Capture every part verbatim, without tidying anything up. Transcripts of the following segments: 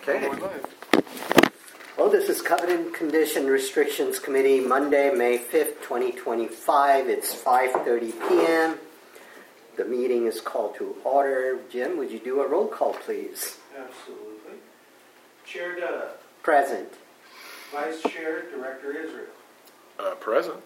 Okay. Well, this is Covenant Condition Restrictions Committee, Monday, May fifth, twenty twenty-five. It's five thirty p.m. The meeting is called to order. Jim, would you do a roll call, please? Absolutely. Chair Dutta. Present. Vice Chair, Director Israel. Uh, present.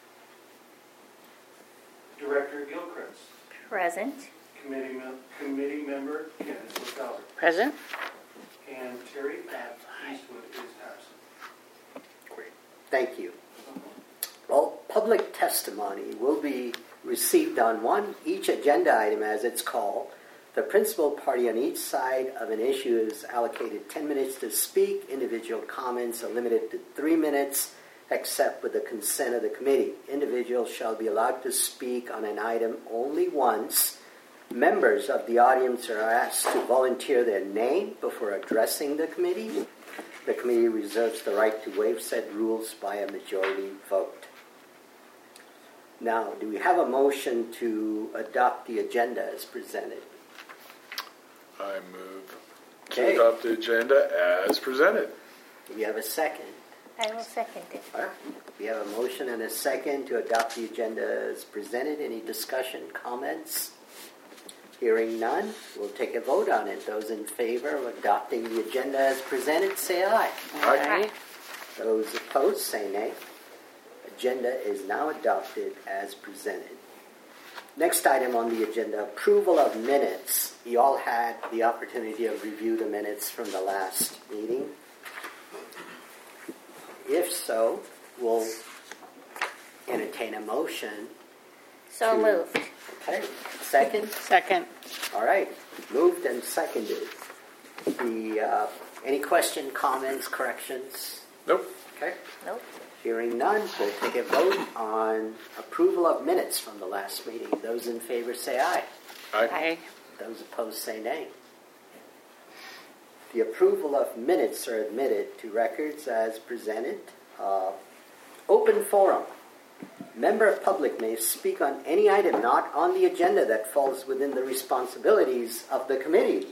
Director Gilchrist. Present. Committee, mem- committee Member Candace McAllister. Present. And Terry Pat Eastwood is absent. Great. Thank you. Well, public testimony will be received on one each agenda item as it's called. The principal party on each side of an issue is allocated ten minutes to speak. Individual comments are limited to three minutes, except with the consent of the committee. Individuals shall be allowed to speak on an item only once. Members of the audience are asked to volunteer their name before addressing the committee. The committee reserves the right to waive said rules by a majority vote. Now, do we have a motion to adopt the agenda as presented? I move Okay. to adopt the agenda as presented. Do we have a second? I will second it. All right. We have a motion and a second to adopt the agenda as presented. Any discussion, comments? Hearing none, we'll take a vote on it. Those in favor of adopting the agenda as presented, say aye. Aye. Those opposed, say nay. Agenda is now adopted as presented. Next item on the agenda, approval of minutes. You all had the opportunity to review the minutes from the last meeting. If so, we'll entertain a motion. So to- moved. Okay, second? Second. All right, moved and seconded. The uh, any question, comments, corrections? Nope. Okay. Nope. Hearing none, we'll take a vote on approval of minutes from the last meeting. Those in favor say aye. Aye. Aye. Those opposed say nay. The approval of minutes are admitted to records as presented. Uh, open forum. Member of public may speak on any item not on the agenda that falls within the responsibilities of the committee.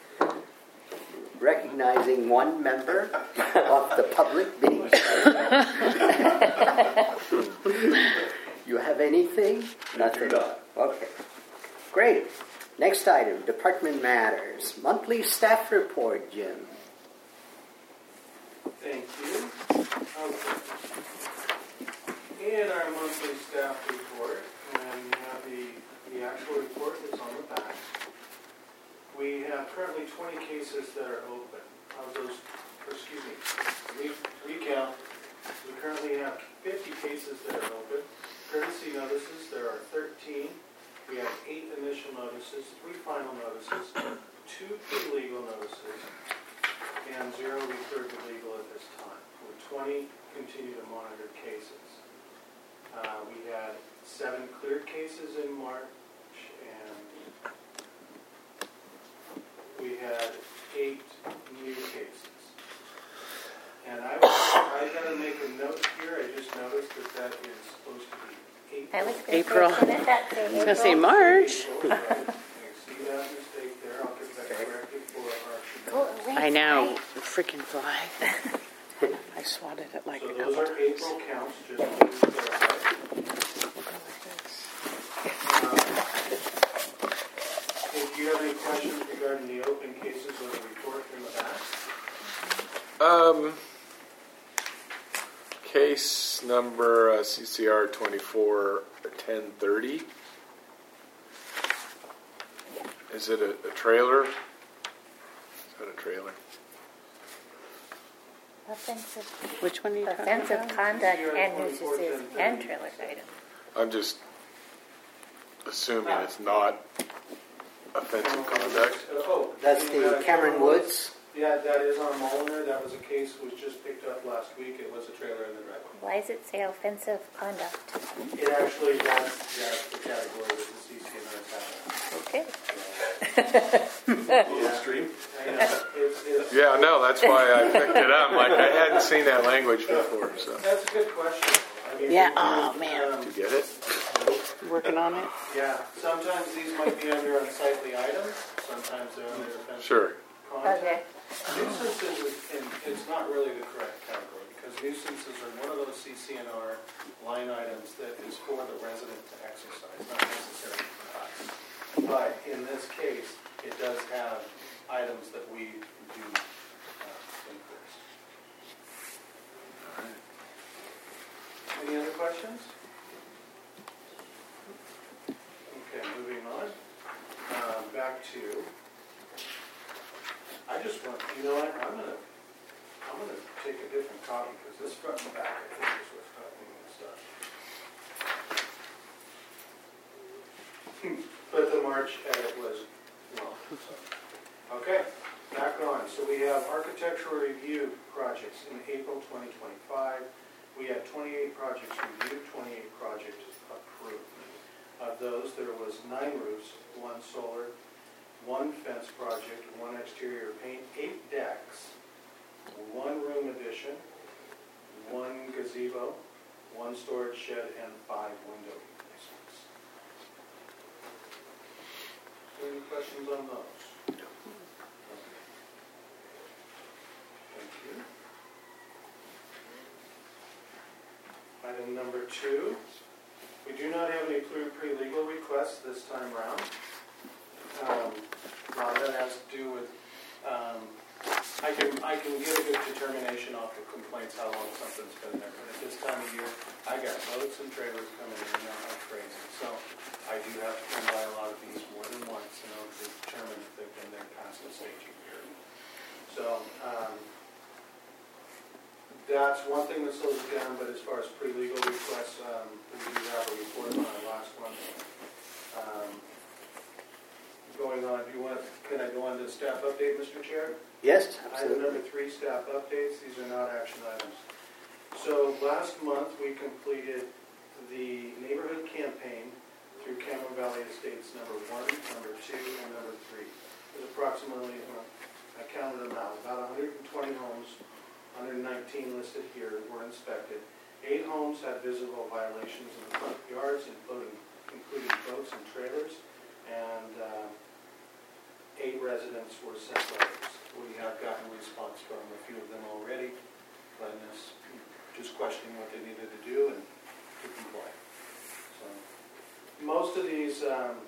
Recognizing one member of the public being present. You have anything? Nothing. Okay. Great. Next item, department matters. Monthly staff report, Jim. Thank you. Okay. In our monthly staff report, and we have the, the actual report that's on the back, we have currently twenty cases that are open. Of those, or excuse me, re- recount, we currently have fifty cases that are open. Courtesy notices, there are thirteen. We have eight initial notices, three final notices, two pre-legal notices, and zero referred to legal at this time, with twenty continue to monitor cases. Uh, we had seven cleared cases in March, and we had eight new cases. And I, I got to make a note here. I just noticed that that is supposed to be April. I was going April. to say, that say I was going to say April? March. April, right. I see that mistake there. I'll get that corrected for our... Go away. I know. Freaking fly. I swatted it like So a those couple are times. April counts, just to clarify. We'll go like this. If you have any questions regarding the open cases or the report in the back? Um, case number uh, C C R twenty-four ten thirty. Is it a, a trailer? Is that a trailer? Offensive, Which one are you talking offensive about? conduct and nuisances and trailer item. I'm just assuming it's not offensive conduct. Uh, oh, That's you the got Cameron Woods. Yeah, that is on Molnar. That was a case was just picked up last week. It was a trailer in the driveway. Why does it say offensive conduct? It actually that's, that's the category that the C C N R has. Okay. Yeah. Stream. I know. It's, it's, Yeah, no, that's why I picked it up. Like I hadn't seen that language before. So, That's a good question. I mean, Yeah, we- oh, man. um, did you get it? Working on it? Yeah, sometimes these might be under unsightly items. Sometimes they're under offensive Sure. conduct. Okay. Nuisance really the correct category, because nuisances are one of those C C N R line items that is for the resident to exercise, not necessarily for us. But in this case, it does have items that we do uh, enforce. All right. Any other questions? Okay, moving on. Uh, back to, I just want, you know what, I'm gonna, I'm gonna take a different copy, because this front and back, I think, is what's copying this stuff. But the March edit was wrong. So. Okay, back on. So we have architectural review projects in April twenty twenty-five. We had twenty-eight projects reviewed, twenty-eight projects approved. Of those, there was nine roofs, one solar, one fence project, one exterior paint, eight decks, one room addition, one gazebo, one storage shed, and five window replacements. Any questions on those? No. Okay. Thank you. Item number two. We do not have any pre-legal requests this time around. Um, a lot of that has to do with, um, I can I can get a good determination off the complaints how long something's been there. But at this time of year, I got boats and trailers coming in and out like crazy. So I do have to come by a lot of these more than once in order to determine if they've been there past the staging period. So um, that's one thing that slows it down, but as far as pre-legal requests, um, we do have a report on our last one. Um, going on, do you want to, can I go on to staff update, Mister Chair? Yes, Item absolutely. number three, staff updates. These are not action items. So last month, we completed the neighborhood campaign through Cameron Valley Estates number one, number two, and number three. There's approximately, uh, I counted them out, about one hundred twenty homes. one hundred nineteen listed here were inspected. Eight homes had visible violations in the front yards, including, including boats and trailers, and uh, eight residents were sent letters. We have gotten a response from a few of them already, letting us just questioning what they needed to do and to comply. So most of these, um,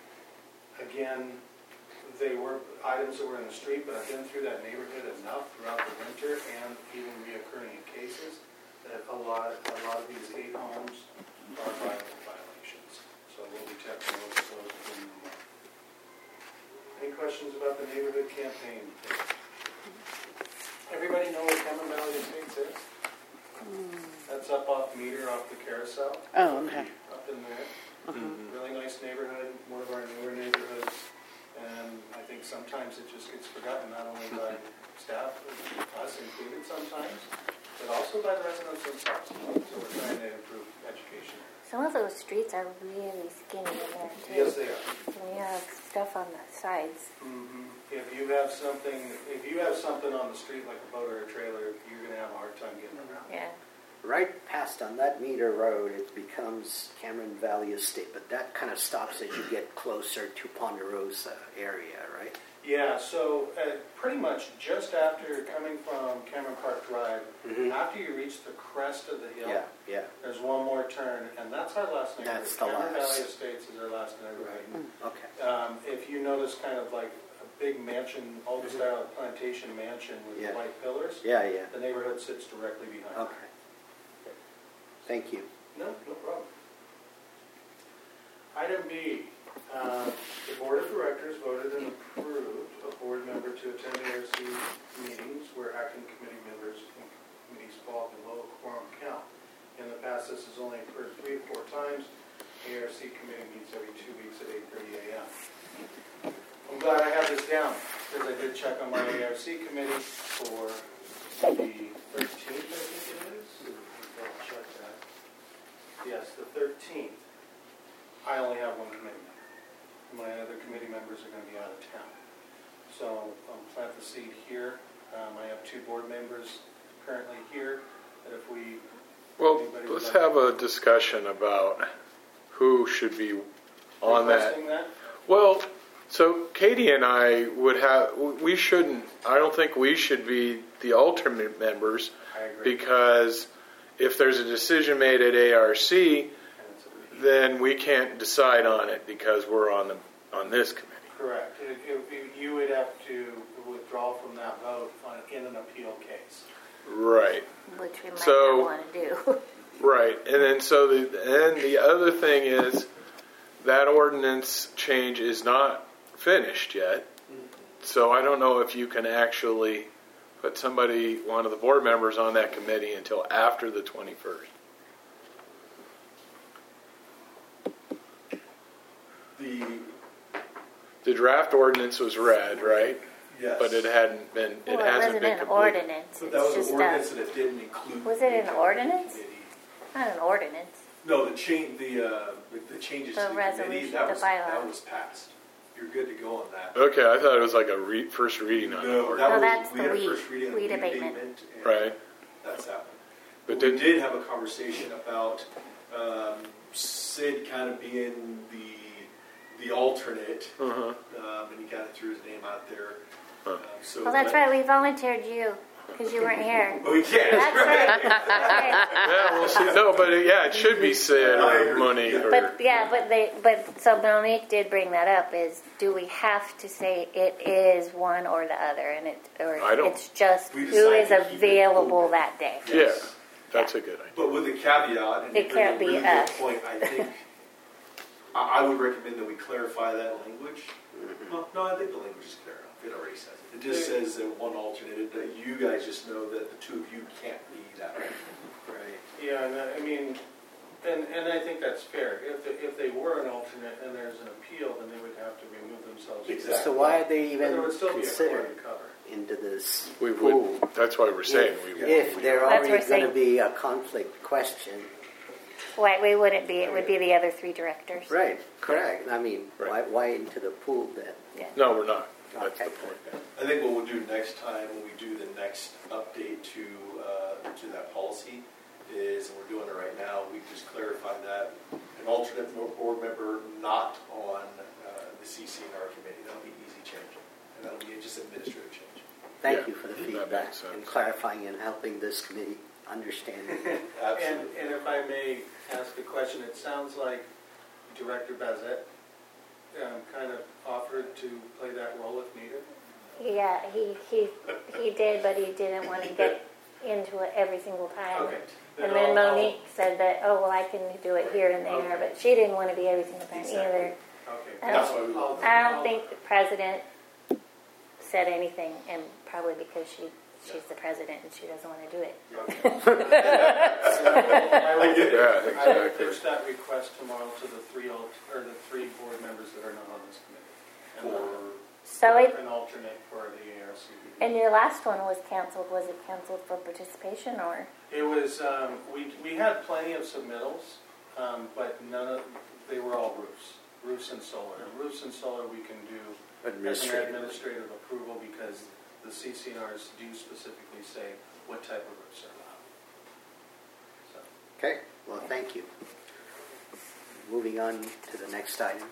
again, they were items that were in the street, but I've been through that neighborhood enough throughout the winter and even reoccurring in cases that a lot, a lot of these eight homes are violent violations. So we'll be checking those of those within the month. Any questions about the neighborhood campaign? Everybody know what Cameron Valley Estates is? That's up off Meter, off the carousel. Oh, okay. Up in there. Mm-hmm. Really nice neighborhood, one of our newer neighborhoods. And I think sometimes it just gets forgotten, not only by staff, us included sometimes, but also by the residents themselves. So we're trying to improve education. Some of those streets are really skinny in there too. Yes, they are. And you have stuff on the sides. Mm-hmm. If you have something, if you have something on the street like a boat or a trailer, you're going to have a hard time getting around. Yeah. Right past on that meter road, it becomes Cameron Valley Estate, but that kind of stops as you get closer to Ponderosa area, right? Yeah, so uh, pretty much just after coming from Cameron Park Drive, Mhm. after you reach the crest of the hill, Yeah, yeah. there's one more turn, and that's our last neighborhood. That's the Cameron last. Valley Estates is our last neighborhood. Okay. Um, if you notice kind of like a big mansion, old style plantation mansion with Yeah. white pillars, Yeah, yeah. the neighborhood sits directly behind Okay. Thank you. it. No, no problem. Item B, uh, the Board of Directors voted and approved a board member to attend A R C meetings where acting committee members and committees fall below quorum count. In the past, this has only occurred three or four times. The A R C committee meets every two weeks at eight thirty a m I'm glad I have this down, because I did check on my A R C committee for the thirteenth, I think it is. I'll check that. Yes, the thirteenth. I only have one committee member. My other committee members are going to be out of town. So I'll plant the seed here. Um, I have two board members currently here, that if we... Well, anybody would let's like- have a discussion about who should be on that. Requesting that? Well, So Katie and I would have, we shouldn't, I don't think we should be the alternate members I agree. because if there's a decision made at A R C, then we can't decide on it because we're on the on this committee. Correct. It, it, you would have to withdraw from that vote on, in an appeal case. Right. Which we might So- not want to do. Right. And then so the and the other thing is that ordinance change is not finished yet. So I don't know if you can actually put somebody, one of the board members on that committee until after the twenty-first. The, The draft ordinance was read, right? yes. But it hadn't been, it Well, it hasn't wasn't been an completed. ordinance. But It's that was just an ordinance a, and it didn't include. Was it an the ordinance? committee. not an ordinance. No, the change, the, uh, the- the changes The to the committee, resolution, that the was, bylaw. that was passed. You're good to go on that. Okay, I thought it was like a re- first reading on the No, ordinance. that No, was, that's we the had a weed- first reading on weed the abatement. and Right. That's that one. But We did, did have a conversation about um, Sid kind of being the, the alternate, uh-huh. um, and he kind of threw his name out there. Huh. Um, so Well, that's but- right. We volunteered you because you weren't here. Oh, yeah. That's right. That's right. Yeah, we'll see. No, but it, yeah, it should be Sid I or agree. Monique or. But yeah, but they, but so Monique did bring that up. Is do we have to say it is one or the other, and it or I don't- it's just We who decided is to keep it available open. that day? Yeah, that's a good idea. But with a caveat, and It you bring can't a be really good us. point, I think, I, I would recommend that we clarify that language. Well, no, I think the language is clear enough. It already says it. It just says that one alternate, that you guys just know that the two of you can't be that way. Right. Yeah, and I I mean, and, and I think that's fair. If, they- if they were an alternate and there's an appeal, then they would have to remove themselves. from Exactly. that. So why are they But there even would still be a considered court to cover. into this We pool? would. That's why we're saying we. If they're That's what already we're going to saying. be a conflict question. Why we wouldn't be? It would be the other three directors. Right, correct. I mean, why, Right. why into the pool then? Yeah. No, we're not. That's the Okay. point. I think what we'll do next time when we do the next update to, uh, to that policy is, and we're doing it right now, we just clarify that an alternate board member not on uh, the C C and R committee. That'll be easy change. And that'll be just administrative change. Thank Yeah, you for the that feedback makes sense. and clarifying and helping this committee understand it. And, Absolutely. and if I may ask a question, it sounds like Director Bazette um, kind of offered to play that role if needed. Yeah, he he he did, but he didn't want to get into it every single time. Okay. And then I'll- I'll- Monique said that, oh well, I can do it here and there, but she didn't want to be every single time Exactly. either. Okay. I That's don't, why we I'll- I don't I'll- think the president said anything, and probably because she she's the president and she doesn't want to do it. I will- I get it. Yeah, I will exactly. pitch that request tomorrow to the three, al- or the three board members that are not on this committee. And For, So it an alternate for the A R C B. and your last one was canceled. Was it canceled for participation or? It was, um, we, we had plenty of submittals, um, but none of, they were all roofs, roofs and solar. And roofs and solar we can do as an Administrative. administrative approval because the C C N Rs do specifically say what type of roofs are allowed. So, Okay, well, thank you. Moving on to the next item.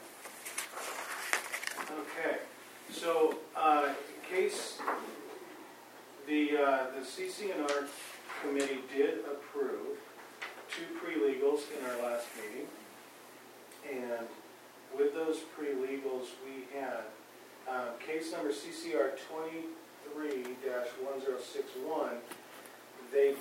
okay, so, uh, in case the, uh, the C C N R committee did approve two pre-legals in our last meeting. And with those pre-legals, we had uh, case number C C R twenty-three dash one zero six one. They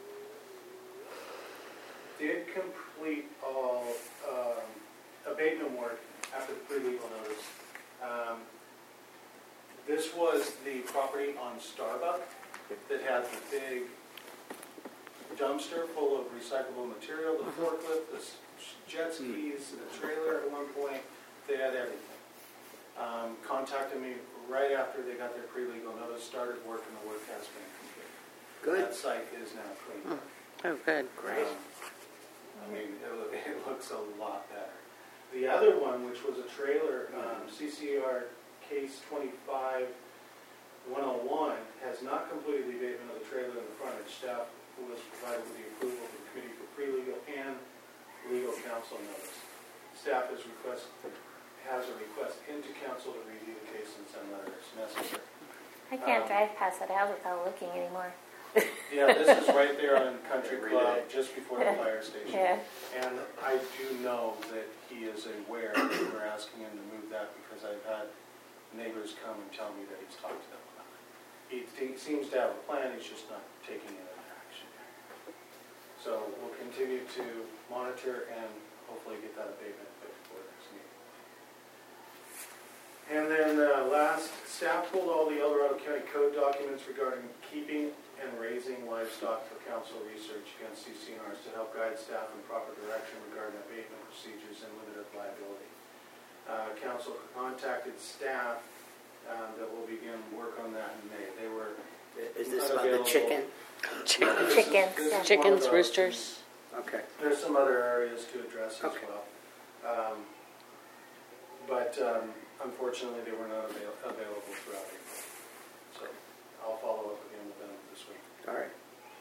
did complete all um, abatement work after the pre-legal notice. Um, this was the property on Starbuck that had the big dumpster full of recyclable material, the forklift, the s- jet skis, the trailer at one point. They had everything. Um, contacted me right after they got their pre-legal notice, started work, and the work has been completed. Good. That site is now cleaned up. Oh, good. Great. Um, I mean, it, loo- it looks a lot better. The other one, which was a trailer, um, C C R case twenty-five one oh one, has not completed the abatement of the trailer in the frontage. Staff was provided with the approval of the committee for pre-legal and legal counsel notice. Staff has requested has a request into council to review the case and send letters necessary. I can't Um, drive past that house without looking anymore. Yeah, this is right there on Country Club, just before the fire station. Yeah. And I do know that he is aware that we're asking him to move that because I've had neighbors come and tell me that he's talked to them about it. He, he seems to have a plan, he's just not taking it into action. So we'll continue to monitor and hopefully get that abatement before the next meeting. And then uh, last, staff pulled all the El Dorado County Code documents regarding keeping and raising livestock for council research against C C N Rs to help guide staff in proper direction regarding abatement procedures and limited liability. Uh, council contacted staff um, that will begin work on that in May. They were Is this about the chicken? Chickens, This is- this is one of Chickens, those. roosters. Okay. There's some other areas to address as Okay. well. Um, but um, unfortunately, they were not avail- available throughout April. So I'll follow up again with them this week. All right.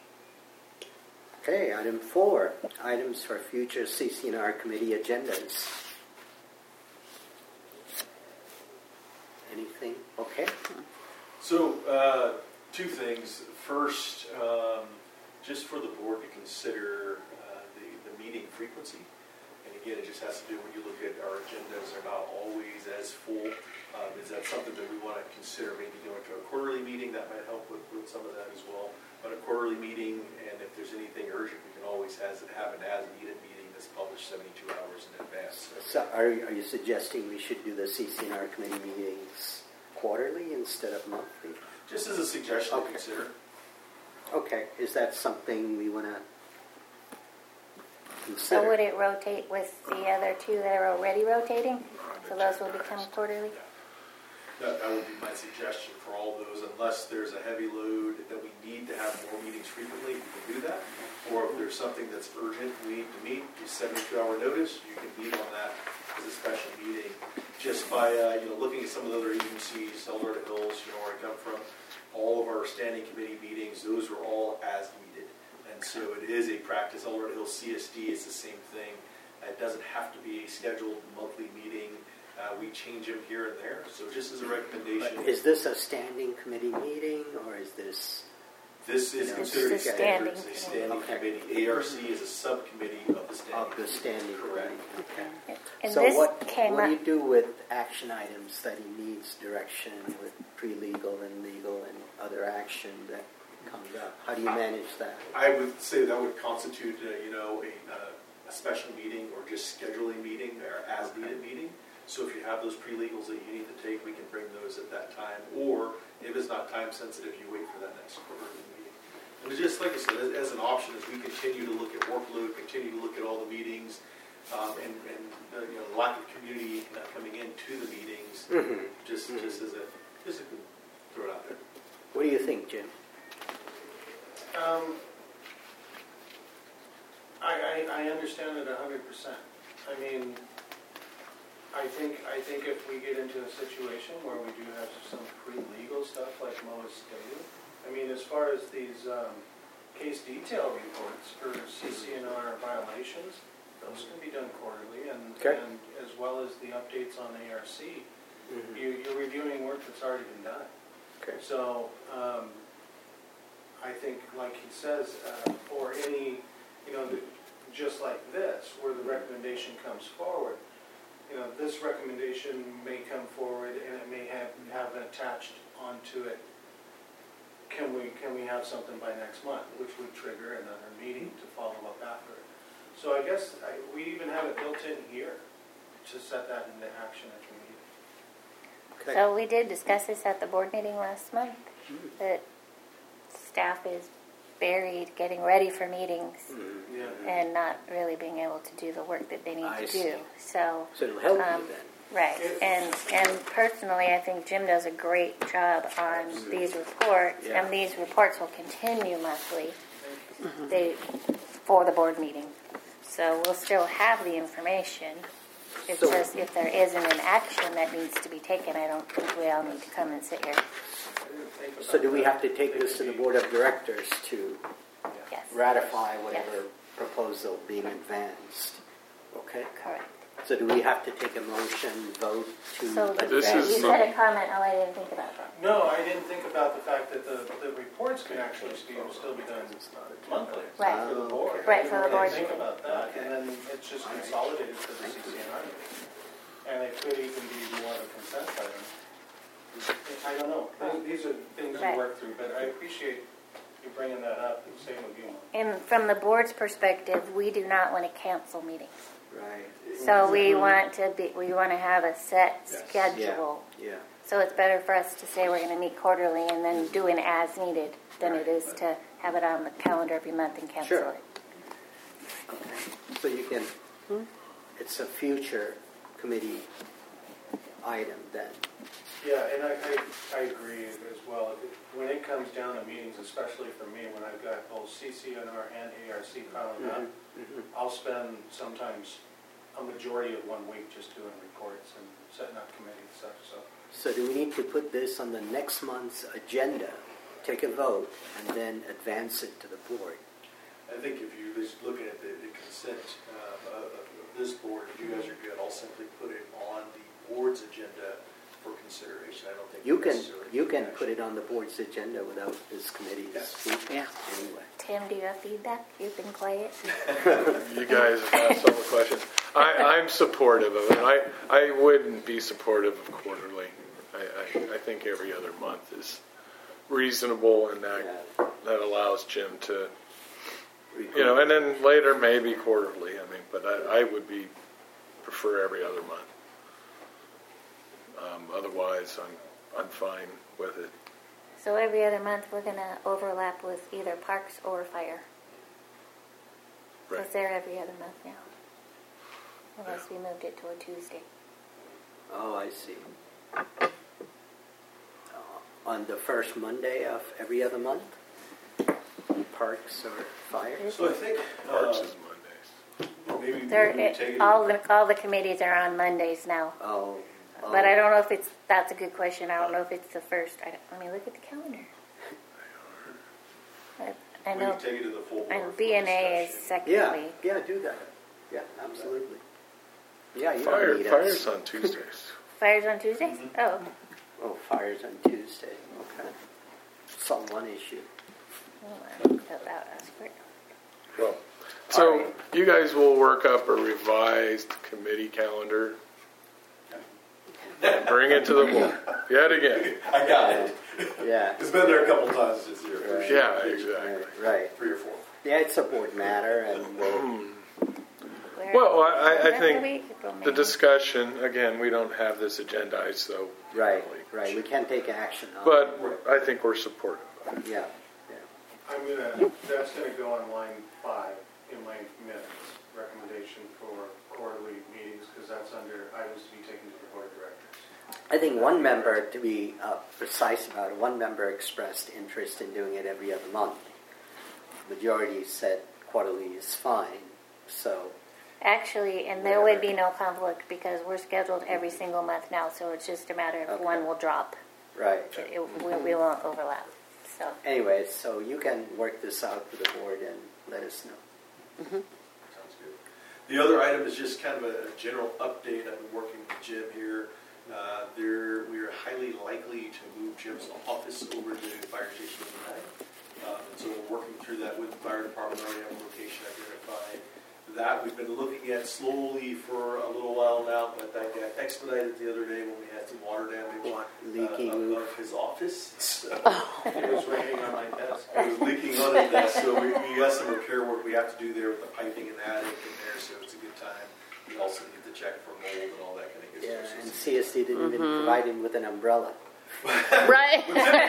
Okay, item four, items for future C C N R committee agendas. Anything? Okay. So, uh, two things. First, um, just for the board to consider uh, the, the meeting frequency. And again, it just has to do, when you look at our agendas, they're not always as full. Um, is that something that we want to consider maybe going to a quarterly meeting? That might help with, with some of that as well. But a quarterly meeting, and if there's anything urgent, we can always has it have an as-needed meeting that's published seventy-two hours in advance. So are, are you suggesting we should do the C C N R committee meetings quarterly instead of monthly? Just as a suggestion Okay. to consider. Okay, is that something we want to So consider? would it rotate with the other two that are already rotating? So those will become quarterly? That, that would be my suggestion for all those, unless there's a heavy load that we need to have more meetings frequently, we can do that. Or if there's something that's urgent, we need to meet, do seventy-two hour notice, you can meet on that as a special meeting. Just by, uh, you know, looking at some of the other agencies, El Dorado Hills, you know, where I come from, all of our standing committee meetings, those are all as needed. And so it is a practice. El Dorado Hills C S D is the same thing. It doesn't have to be a scheduled monthly meeting. Uh, we change them here and there. So just as a recommendation, But is this a standing committee meeting, or is this... this is It's considered a standing as a standing committee. committee. A R C is a subcommittee of the standing Of the standing Correct. committee? Okay. And So this what, came what up. do you do with action items that he needs direction with pre-legal and legal and other action that comes up? How do you manage that? I would say that would constitute, uh, you know, a, uh, a special meeting or just scheduling meeting or as needed meeting. So if you have those pre-legals that you need to take, we can bring those at that time. Or if it's not time sensitive, you wait for that next quarterly meeting. And it's just like I said, as, as an option, as we continue to look at workload, continue to look at all the meetings, um, and, and uh, you know, the lack of community uh, coming into the meetings, Mm-hmm. just Mhm. just as a just a, throw it out there. What do you think, Jim? Um, I, I, I understand it a hundred percent. I mean, I think I think if we get into a situation where we do have some pre-legal stuff like Moa stated, I mean, as far as these um, case detail reports for C C N R violations, those can be done quarterly, and, Okay. and as well as the updates on A R C. Mm-hmm. You, you're reviewing work that's already been done. Okay. So um, I think, like he says, uh, or any, you know, the, just like this, where the recommendation comes forward, you know, this recommendation may come forward and it may have, have attached onto it, can we, can we have something by next month, which would trigger another meeting to follow up after it. So I guess I, we even have it built in here to set that into action at the meeting. Okay. So we did discuss this at the board meeting last month, Mm-hmm. that staff is buried getting ready for meetings Mhm. Yeah. and not really being able to do the work that they need I to see. do. So, So it'll help Um, you then. right. And and personally, I think Jim does a great job on these reports, Yeah. and these reports will continue monthly they, for the board meeting. So we'll still have the information. It's So- just if there isn't an action that needs to be taken, I don't think we all need to come and sit here. I didn't think about So do we that. have to take this to the board of directors to Yes. ratify whatever proposal being advanced? Okay. Correct. So do we have to take a motion, vote to So This advance? is you not- said a comment, oh, I didn't think about that. No, I didn't think about the fact that the, the reports can actually still still be done monthly. Right. For the board. Right, for the I board. didn't think about that, Okay. and then it's just consolidated for the C C N R meeting. And it could even be more of a consent item. I don't know, these are things to Right. work through, but I appreciate you bringing that up, and same with you. And from the board's perspective, we do not want to cancel meetings. Right, So we want to be, we want to have a set Yes. schedule. yeah. So it's better for us to say we're going to meet quarterly and then do an as needed than it is to have it on the calendar every month and cancel Sure. it. Okay. So you can, it's a future committee item then. Yeah, and I, I, I agree as well. It- When it comes down to meetings, especially for me, when I've got both C C N R and A R C piling up, Mhm. I'll spend sometimes a majority of one week just doing reports and setting up committee and stuff, so. So do we need to put this on the next month's agenda, take a vote, and then advance it to the board? I think if you're just looking at the, the consent uh, of, of this board, if you guys are good, I'll simply put it on the board's agenda for consideration. I don't think You we can, necessarily you need can action. put it on the board's agenda without this committee's Yes. feedback Yeah. anyway. Tim, do you have feedback? You've been quiet. You guys have asked all the questions. I, I'm supportive of it. I, I wouldn't be supportive of quarterly. I, I, I think every other month is reasonable, and that Yeah. that allows Jim to, you know, and then later maybe quarterly. I mean, but I, I would be prefer every other month. Um, otherwise, I'm I'm fine with it. So every other month, we're going to overlap with either parks or fire. Right. Because they're every other month now. Unless we moved it to a Tuesday. Oh, I see. Uh, on the first Monday of every other month? Parks or fire? So I think Parks uh, is Mondays. maybe They're, we take it. all, the, all the committees are on Mondays now. Oh. oh. But I don't know if it's, that's a good question. I don't know if it's the first. I don't, let me look at the calendar. I, I we know, can take it to the full board. and for B N A is discussion. second Yeah, week. yeah, do that. Yeah, absolutely. Yeah, you Fire, don't need fire's us. on Tuesdays. Fire's on Tuesdays? Mhm. Oh, Oh, fire's on Tuesday. Okay. It's on one issue. well, I don't fill out as quick. Well, so All right. you guys will work up a revised committee calendar. Bring it to the board yet again. I got it. Yeah. It's been there a couple times this year. for Right. sure. Yeah, exactly. Right, right. Three or four. Yeah, it's a board matter, and we'll, Where- Well, I, I Every think week, April, May. the discussion, again, we don't have this agendized, so. right, right. We can't take action on it. But I think we're supportive. Yeah, I'm gonna, that's gonna go on line five in my minutes, recommendation for quarterly meetings, because that's under items to be taken to the board of directors. I think one member, to be uh, precise about it, one member expressed interest in doing it every other month. Majority said quarterly is fine, so, Actually, and there would be no conflict because we're scheduled every single month now, so it's just a matter of Okay. one will drop. right. It, it, we, we won't overlap. So Anyway, so you can work this out with the board and let us know. Sounds good. The other item is just kind of a general update. I've been working with Jim here. Uh, there, we are highly likely to move Jim's office over to the fire station tonight. Um, and so we're working through that with the fire department, already have a location identified. That we've been looking at slowly for a little while now, but that got expedited the other day when we had some water damage What, uh, leaking of, roof? of his office. So It was raining on my desk. it was leaking on his desk, so we, we got some repair work we have to do there with the piping and the attic in there, so it's a good time. We also need to check for mold and all that kind of good Yeah, stuff. and C S D didn't even provide him with an umbrella. Right.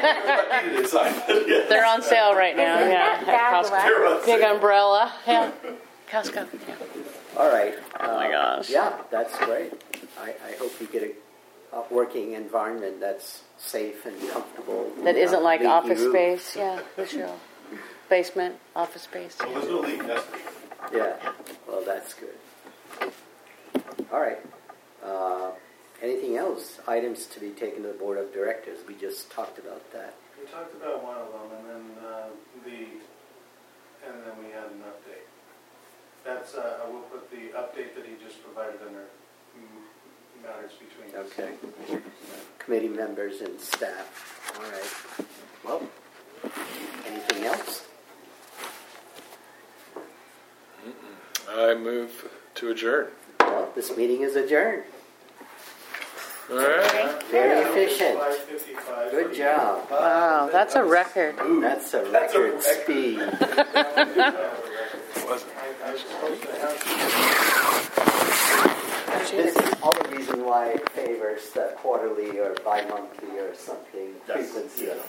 I needed it inside, but yeah. They're on sale right now. Isn't Yeah. that At Costco. fabulous? They're on Big sale. umbrella. Yeah. Costco. Yeah. All right. Oh my uh, gosh. Yeah, that's great. I, I hope you get a, a working environment that's safe and comfortable. That isn't like Leaky office roof. space. Yeah. That's real. Basement, office space. Well, there's no leak, that's for sure. Yeah, well, that's good. All right. Uh, anything else? Items to be taken to the board of directors. We just talked about that. We talked about one of them, and then uh, the, and then we had an update. That's that's, uh, I will put the update that he just provided under mm, matters between us. Okay. Committee members and staff. All right. Well, anything else? I move to adjourn. Well, this meeting is adjourned. All right. Thank you. Very efficient. five fifty-five. Good job. Wow, that's a record. That's a That's a record record. speed. Wasn't. I, I was supposed to have. This is all the reason why it favors the quarterly or bi-monthly or something Yes. frequency. Yeah.